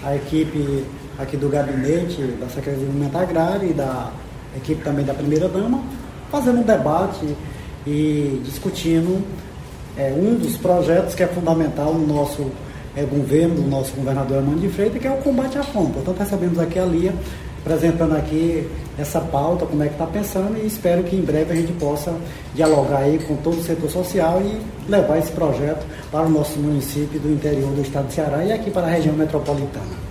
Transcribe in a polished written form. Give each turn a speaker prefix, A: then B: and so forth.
A: a equipe aqui do gabinete da Secretaria de Desenvolvimento Agrário e da equipe também da primeira-dama, fazendo um debate e discutindo um dos projetos que é fundamental no nosso governo, do nosso governador Armando de Freitas, que é o combate à fome. Portanto, recebemos aqui a Lia, apresentando aqui essa pauta, como é que está pensando, e espero que em breve a gente possa dialogar aí com todo o setor social e levar esse projeto para o nosso município do interior do estado de Ceará e aqui para a região metropolitana.